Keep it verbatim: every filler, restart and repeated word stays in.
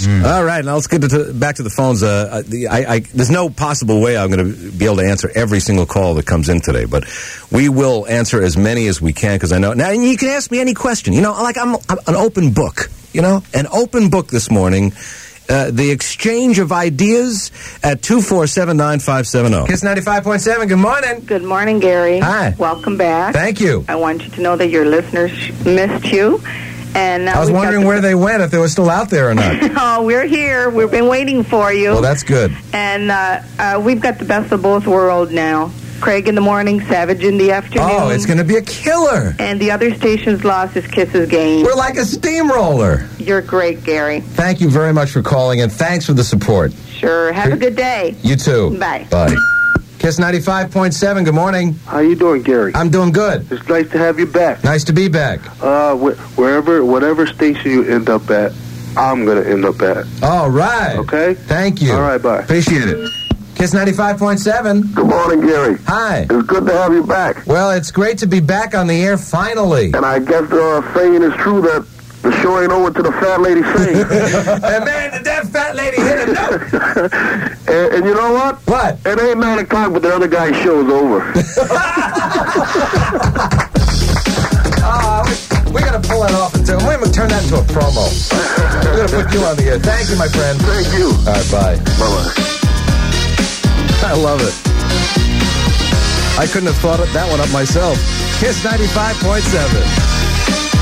Mm. All right, now let's get to, back to the phones. Uh, the, I, I, there's no possible way I'm going to be able to answer every single call that comes in today, but we will answer as many as we can because I know. Now, and you can ask me any question. You know, like I'm, I'm an open book, you know, an open book this morning. Uh, the exchange of ideas at two four seven, nine five seven zero. Kiss ninety-five point seven, good morning. Good morning, Gary. Hi. Welcome back. Thank you. I want you to know that your listeners missed you. And I was wondering the where they went, if they were still out there or not. Oh, we're here. We've been waiting for you. Well, that's good. And uh, uh, we've got the best of both worlds now. Craig in the morning, Savage in the afternoon. Oh, it's going to be a killer. And the other station's lost is Kiss's game. We're like a steamroller. You're great, Gary. Thank you very much for calling, and thanks for the support. Sure. Have a good day. You too. Bye. Bye. Kiss ninety-five point seven, good morning. How you doing, Gary? I'm doing good. It's nice to have you back. Nice to be back. Uh, wh- wherever, whatever station you end up at, I'm going to end up at. All right. Okay? Thank you. All right, bye. Appreciate it. Kiss ninety-five point seven. Good morning, Gary. Hi. It's good to have you back. Well, it's great to be back on the air finally. And I guess the uh, saying is true that the show ain't over till the fat lady sings. And man, did that fat lady hit a note. and, and you know what? What? It ain't nine o'clock, but the other guy's show's over. Oh, we, we got to pull that off and turn, we're going to turn that into a promo. We're going to put you on the air. Thank you, my friend. Thank you. All right, bye. Bye-bye. I love it. I couldn't have thought that one up myself. Kiss ninety-five point seven.